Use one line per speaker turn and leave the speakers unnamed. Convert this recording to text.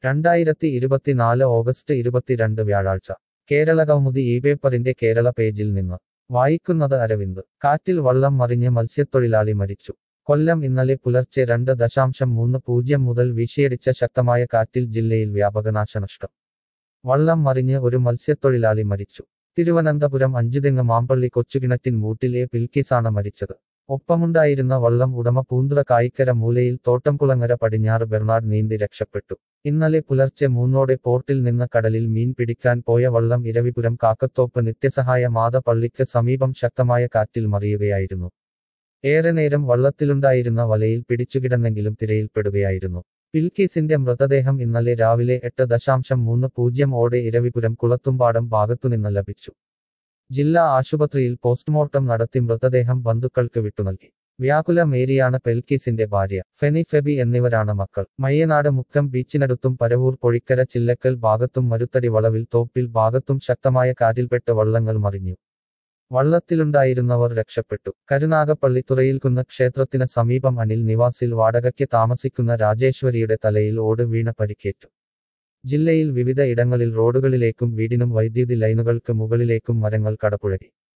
2024 August 22 വ്യാഴാഴ്ച കേരളകൗമുദി ഈ പേപ്പറിന്റെ കേരള പേജിൽ നിന്ന് വായിക്കുന്നത് അരവിന്ദ് കാറ്റിൽ വള്ളം മറിഞ്ഞ് മത്സ്യത്തൊഴിലാളി മരിച്ചു കൊല്ലം ഇന്നലെ പുലർച്ചെ 2.30 മുതൽ വീശിയടിച്ച ശക്തമായ കാറ്റിൽ ജില്ലയിൽ വ്യാപക നാശനഷ്ടം വള്ളം മറിഞ്ഞ് ഒരു മത്സ്യത്തൊഴിലാളി മരിച്ചു തിരുവനന്തപുരം അഞ്ചുതെങ്ങ് മാമ്പള്ളി കൊച്ചുകിണറ്റിൻ മൂട്ടിൽ എ പിൽക്കിസാണ് മരിച്ചത് ഒപ്പമുണ്ടായിരുന്ന വള്ളം ഉടമ പൂന്തുറ കായിക്കര മൂലയിൽ തോട്ടംകുളങ്ങര പടിഞ്ഞാറ് ബെർണാഡ് നീന്തി രക്ഷപ്പെട്ടു ഇന്നലെ പുലർച്ചെ 3 പോർട്ടിൽ നിന്ന് കടലിൽ മീൻ പിടിക്കാൻ പോയ വള്ളം ഇരവിപുരം കാക്കത്തോപ്പ് നിത്യസഹായ മാത പള്ളിക്ക് സമീപം ശക്തമായ കാറ്റിൽ മറിയുകയായിരുന്നു ഏറെ നേരം വള്ളത്തിലുണ്ടായിരുന്ന വലയിൽ പിടിച്ചുകിടന്നെങ്കിലും തിരയിൽപ്പെടുകയായിരുന്നു പിൽക്കീസിന്റെ മൃതദേഹം ഇന്നലെ രാവിലെ 8.30 ഇരവിപുരം കുളത്തുംപാടം ഭാഗത്തുനിന്ന് ലഭിച്ചു ജില്ലാ ആശുപത്രിയിൽ പോസ്റ്റ്മോർട്ടം നടത്തി മൃതദേഹം ബന്ധുക്കൾക്ക് വിട്ടുനൽകി വ്യാകുല മേരിയാണ് പെൽക്കീസിന്റെ ഭാര്യ ഫെനി ഫെബി എന്നിവരാണ് മക്കൾ മയ്യനാട് മുക്കം ബീച്ചിനടുത്തും പരവൂർ പൊഴിക്കര ചില്ലക്കൽ ഭാഗത്തും മരുത്തടി വളവിൽ തോപ്പിൽ ഭാഗത്തും ശക്തമായ കാറ്റിൽപ്പെട്ട് വള്ളങ്ങൾ മറിഞ്ഞു വള്ളത്തിലുണ്ടായിരുന്നവർ രക്ഷപ്പെട്ടു കരുനാഗപ്പള്ളി തുറയിൽകുന്ന് ക്ഷേത്രത്തിന് സമീപം അനിൽ നിവാസിൽ വാടകയ്ക്ക് താമസിക്കുന്ന രാജേശ്വരിയുടെ തലയിൽ ഓട് വീണ പരിക്കേറ്റു ജില്ലയിൽ വിവിധ ഇടങ്ങളിൽ റോഡുകളിലേക്കും വീടിനും വൈദ്യുതി ലൈനുകൾക്ക് മുകളിലേക്കും മരങ്ങൾ കടപുഴകി